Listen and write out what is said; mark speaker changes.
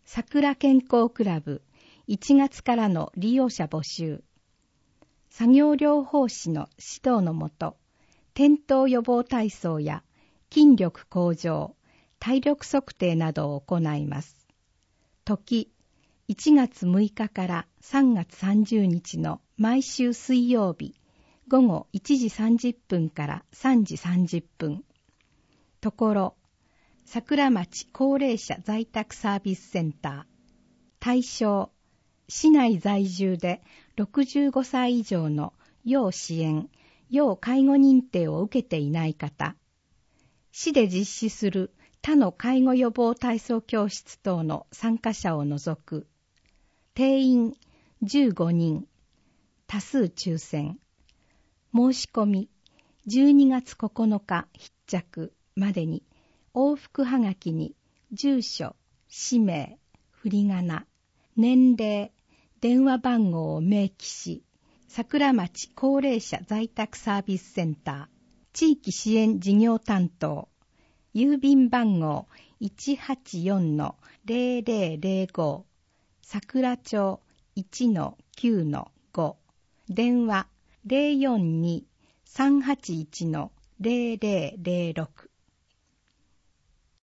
Speaker 1: 桜健康クラブ1月からの利用者募集。作業療法士の指導のもと、転倒予防体操や筋力向上、体力測定などを行います。時、1月6日から3月30日の毎週水曜日、午後1時30分から3時30分。ところ、桜町高齢者在宅サービスセンター。対象、市内在住で65歳以上の要支援、要介護認定を受けていない方。市で実施する他の介護予防体操教室等の参加者を除く。定員15人。多数抽選。申し込み12月9日必着までに往復はがきに住所、氏名、振り仮名、年齢、電話番号を明記し、桜町高齢者在宅サービスセンター、地域支援事業担当、郵便番号 184-0005、桜町 1-9-5、電話 042-381-0006